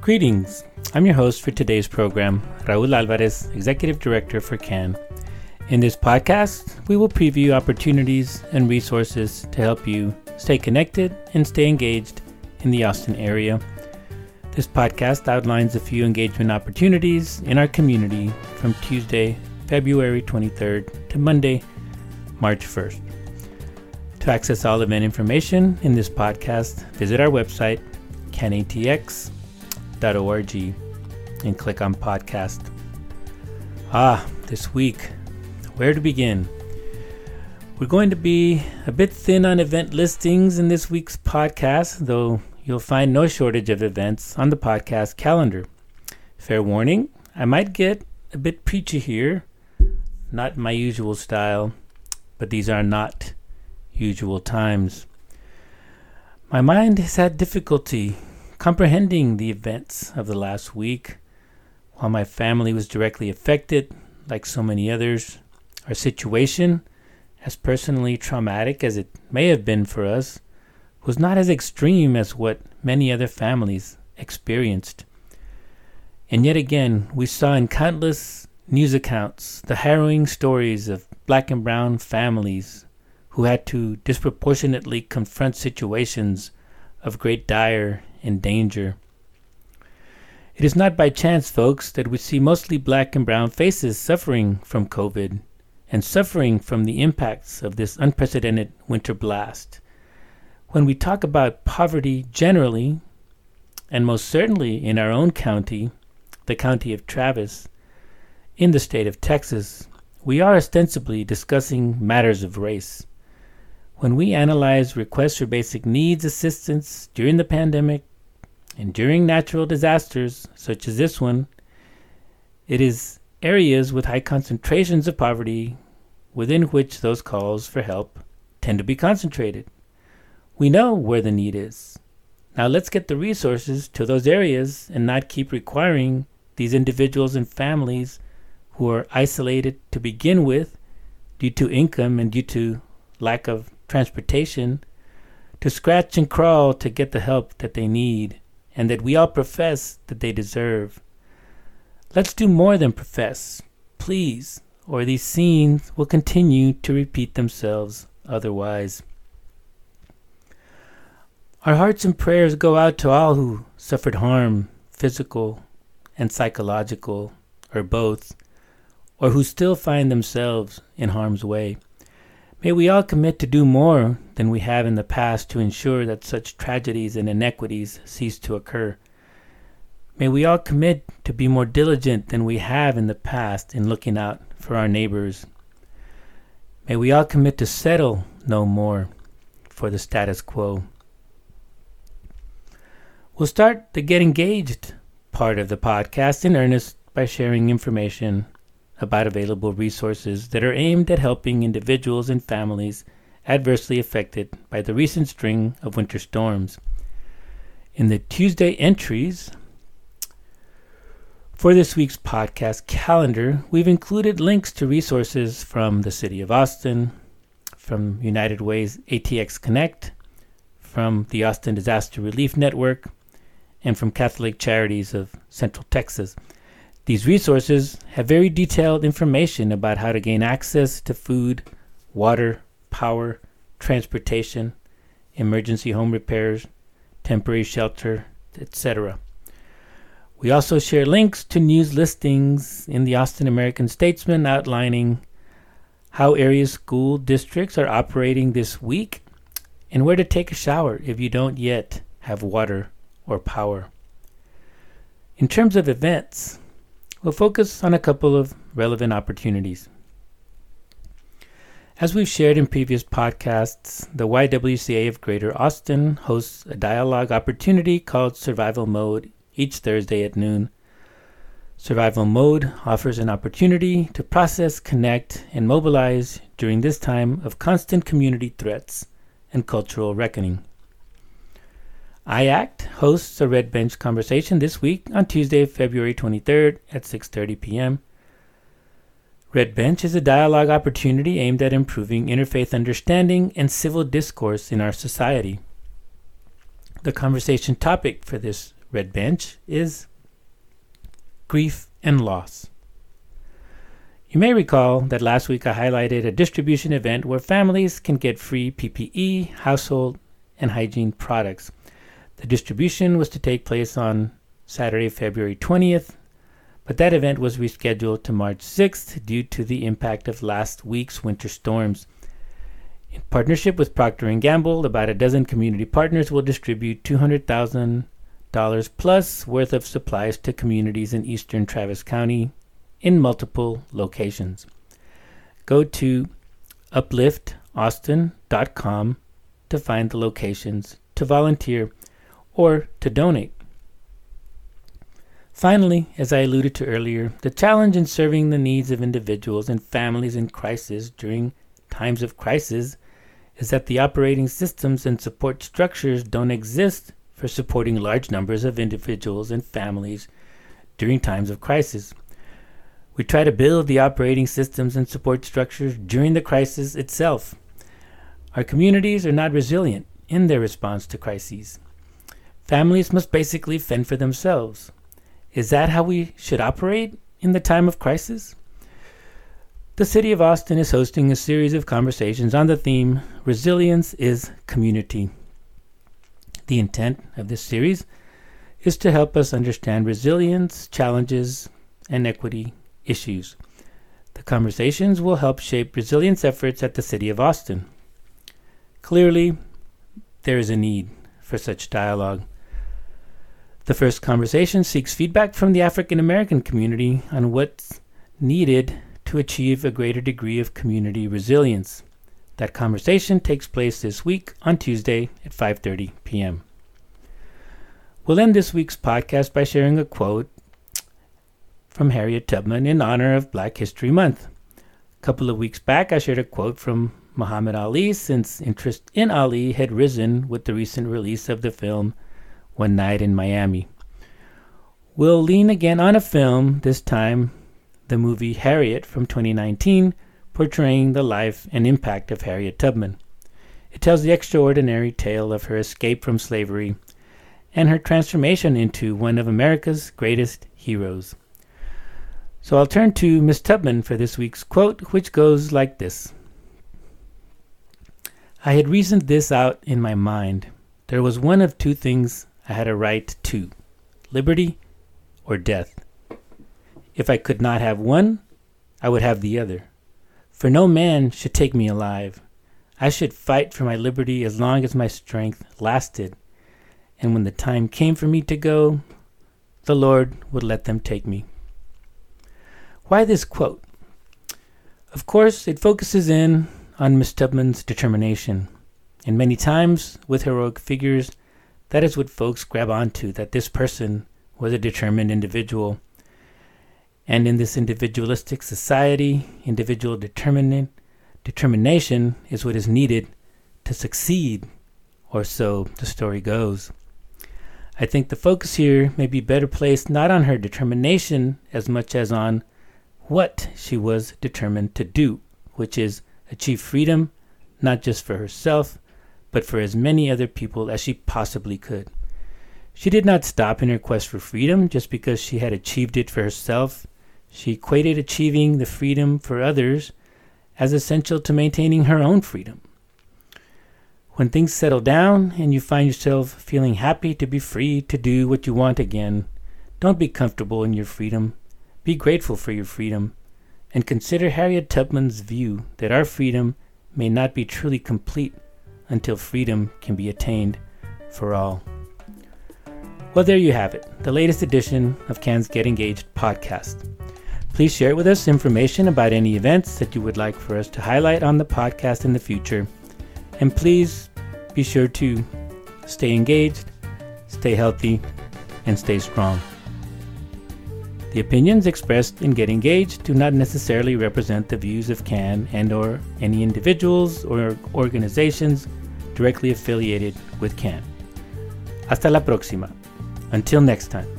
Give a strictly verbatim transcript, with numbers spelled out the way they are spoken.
Greetings. I'm your host for today's program, Raul Alvarez, Executive Director for C A N. In this podcast, we will preview opportunities and resources to help you stay connected and stay engaged in the Austin area. This podcast outlines a few engagement opportunities in our community from Tuesday, February twenty-third to Monday, March first. To access all event information in this podcast, visit our website, can a t x dot org, and click on podcast. Ah, this week, where to begin? We're going to be a bit thin on event listings in this week's podcast, though you'll find no shortage of events on the podcast calendar. Fair warning, I might get a bit preachy here, not my usual style, but these are not usual times. My mind has had difficulty comprehending the events of the last week. While my family was directly affected, like so many others, our situation, as personally traumatic as it may have been for us, was not as extreme as what many other families experienced. And yet again, we saw in countless news accounts the harrowing stories of black and brown families who had to disproportionately confront situations of great dire and danger. It is not by chance, folks, that we see mostly black and brown faces suffering from COVID and suffering from the impacts of this unprecedented winter blast. When we talk about poverty generally, and most certainly in our own county, the county of Travis, in the state of Texas, we are ostensibly discussing matters of race. When we analyze requests for basic needs assistance during the pandemic and during natural disasters such as this one, it is areas with high concentrations of poverty within which those calls for help tend to be concentrated. We know where the need is. Now let's get the resources to those areas and not keep requiring these individuals and families who are isolated to begin with due to income and due to lack of transportation to scratch and crawl to get the help that they need and that we all profess that they deserve. Let's do more than profess, please, or these scenes will continue to repeat themselves otherwise. Our hearts and prayers go out to all who suffered harm, physical and psychological, or both, or who still find themselves in harm's way. May we all commit to do more than we have in the past to ensure that such tragedies and inequities cease to occur. May we all commit to be more diligent than we have in the past in looking out for our neighbors. May we all commit to settle no more for the status quo. We'll start the Get Engaged part of the podcast in earnest by sharing information about available resources that are aimed at helping individuals and families adversely affected by the recent string of winter storms. In the Tuesday entries for this week's podcast calendar, we've included links to resources from the City of Austin, from United Way's A T X Connect, from the Austin Disaster Relief Network, and from Catholic Charities of Central Texas. These resources have very detailed information about how to gain access to food, water, power, transportation, emergency home repairs, temporary shelter, et cetera. We also share links to news listings in the Austin American-Statesman outlining how area school districts are operating this week and where to take a shower if you don't yet have water or power. In terms of events, we'll focus on a couple of relevant opportunities. As we've shared in previous podcasts, the Y W C A of Greater Austin hosts a dialogue opportunity called Survival Mode each Thursday at noon. Survival Mode offers an opportunity to process, connect, and mobilize during this time of constant community threats and cultural reckoning. I ACT hosts a Red Bench conversation this week on Tuesday, February twenty-third at six thirty p.m. Red Bench is a dialogue opportunity aimed at improving interfaith understanding and civil discourse in our society. The conversation topic for this Red Bench is grief and loss. You may recall that last week I highlighted a distribution event where families can get free P P E, household, and hygiene products. The distribution was to take place on Saturday, February twentieth, but that event was rescheduled to March sixth due to the impact of last week's winter storms. In partnership with Procter and Gamble, about a dozen community partners will distribute two hundred thousand dollars plus worth of supplies to communities in eastern Travis County in multiple locations. Go to uplift austin dot com to find the locations, to volunteer, or to donate. Finally, as I alluded to earlier, the challenge in serving the needs of individuals and families in crisis during times of crisis is that the operating systems and support structures don't exist for supporting large numbers of individuals and families during times of crisis. We try to build the operating systems and support structures during the crisis itself. Our communities are not resilient in their response to crises. Families must basically fend for themselves. Is that how we should operate in the time of crisis? The City of Austin is hosting a series of conversations on the theme, Resilience is Community. The intent of this series is to help us understand resilience, challenges, and equity issues. The conversations will help shape resilience efforts at the City of Austin. Clearly, there is a need for such dialogue. The first conversation seeks feedback from the African American community on what's needed to achieve a greater degree of community resilience. That conversation takes place this week on Tuesday at five thirty p.m. We'll end this week's podcast by sharing a quote from Harriet Tubman in honor of Black History Month. A couple of weeks back, I shared a quote from Muhammad Ali, since interest in Ali had risen with the recent release of the film One Night in Miami. We'll lean again on a film, this time the movie Harriet from twenty nineteen, portraying the life and impact of Harriet Tubman. It tells the extraordinary tale of her escape from slavery and her transformation into one of America's greatest heroes. So I'll turn to Miss Tubman for this week's quote, which goes like this. I had reasoned this out in my mind. There was one of two things I had a right to, liberty or death. If I could not have one, I would have the other. For no man should take me alive. I should fight for my liberty as long as my strength lasted. And when the time came for me to go, the Lord would let them take me. Why this quote? Of course, it focuses in on Miss Tubman's determination. And many times, with heroic figures, that is what folks grab onto, that this person was a determined individual. And in this individualistic society, individual determin- determination is what is needed to succeed, or so the story goes. I think the focus here may be better placed not on her determination as much as on what she was determined to do, which is achieve freedom, not just for herself, but for as many other people as she possibly could. She did not stop in her quest for freedom just because she had achieved it for herself. She equated achieving the freedom for others as essential to maintaining her own freedom. When things settle down and you find yourself feeling happy to be free to do what you want again, don't be comfortable in your freedom. Be grateful for your freedom, and consider Harriet Tubman's view that our freedom may not be truly complete until freedom can be attained for all. Well, there you have it, the latest edition of Can's Get Engaged podcast. Please share with us information about any events that you would like for us to highlight on the podcast in the future. And please be sure to stay engaged, stay healthy, and stay strong. The opinions expressed in Get Engaged do not necessarily represent the views of Can and or any individuals or organizations directly affiliated with Can. Hasta la próxima. Until next time.